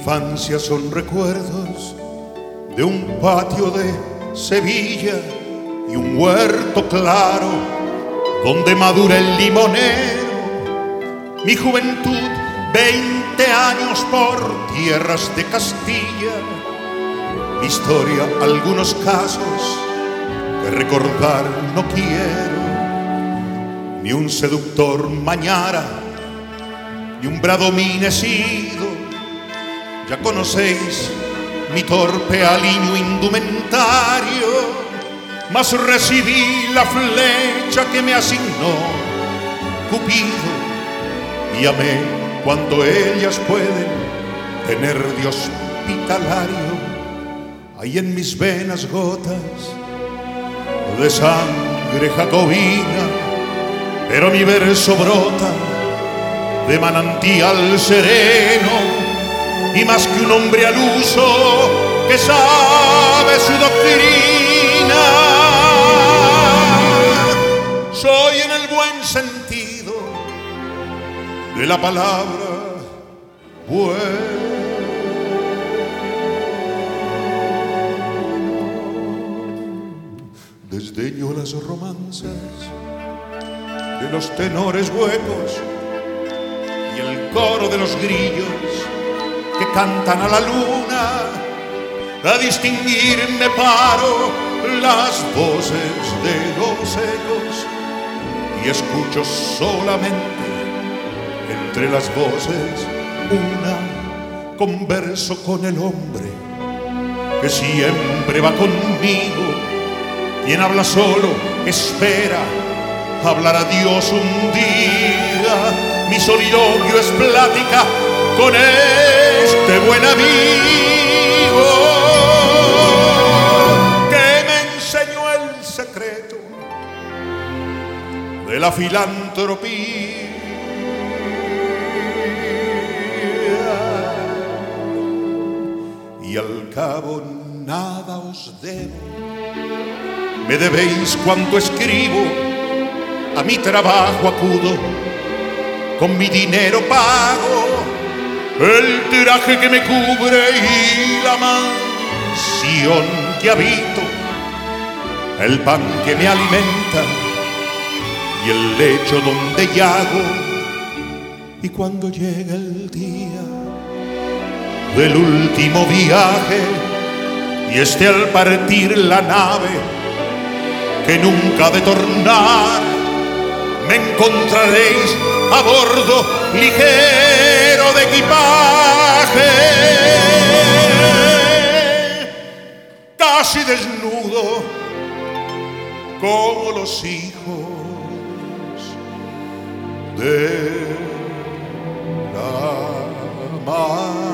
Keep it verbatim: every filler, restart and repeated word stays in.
infancia son recuerdos de un patio de Sevilla y un huerto claro donde madura el limonero. Mi juventud, veinte años por tierras de Castilla. Mi historia, algunos casos que recordar no quiero. Ni un seductor mañara, ni un bradomín sido. Ya conocéis mi torpe aliño indumentario, mas recibí la flecha que me asignó Cupido y amé cuando ellas pueden tener de hospitalario. Hay en mis venas gotas de sangre jacobina, pero mi verso brota de manantial sereno. Y más que un hombre al uso que sabe su doctrina, soy en el buen sentido de la palabra bueno. Desdeño las romanzas de los tenores huecos y el coro de los grillos que cantan a la luna. A distinguirme paro las voces de los ecos y escucho solamente entre las voces una. Converso con el hombre que siempre va conmigo. Quien habla solo espera hablar a Dios un día. Mi soliloquio es plática con este buen amigo que me enseñó el secreto de la filantropía. Y al cabo nada os debo, me debéis cuanto escribo, a mi trabajo acudo, con mi dinero pago el traje que me cubre y la mansión que habito, el pan que me alimenta y el lecho donde yago. Y cuando llega el día del último viaje y esté al partir la nave que nunca ha de tornar, me encontraréis a bordo ligero de equipaje, casi desnudo como los hijos de la mar.